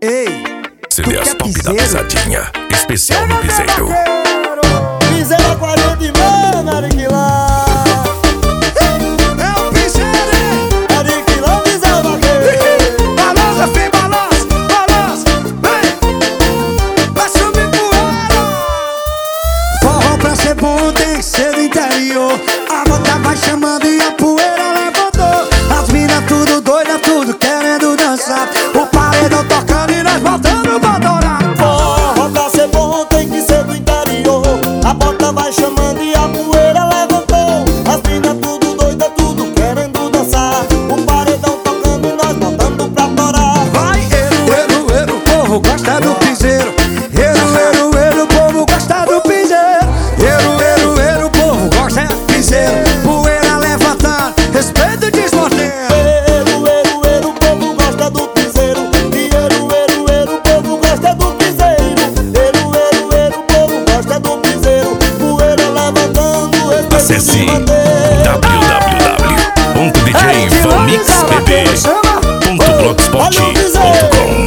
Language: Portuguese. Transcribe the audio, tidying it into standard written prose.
Ei, CDs top da pisadinha, especial no piseiro. Piseira 40 mano, Ariquilá. é o piseiro, hein? Ariquilá, piseira vaqueiro. Balança, filho, balança, balança. Vem, vai subir poeira. Forró pra ser bom tem que ser do interior. A bota vai chamando e a poeira levantou. As minas tudo doida, tudo querendo dançar. O paredão tocando e nós voltando pra adorar. Forró pra ser bom tem que ser do interior. A bota vai chamando e a poeira levantou. As minas tudo doida, tudo querendo dançar. O paredão tocando e nós voltando pra adorar. Vai, o povo gosta do piseiro. O povo gosta do piseiro. O povo gosta do piseiro. Poeira levantando, respeito desmantendo. O povo gosta do piseiro. O povo gosta do piseiro. O povo gosta do piseiro. Poeira levantando, respeito Acesse desmantendo. www.djvamixbb.blogspot.com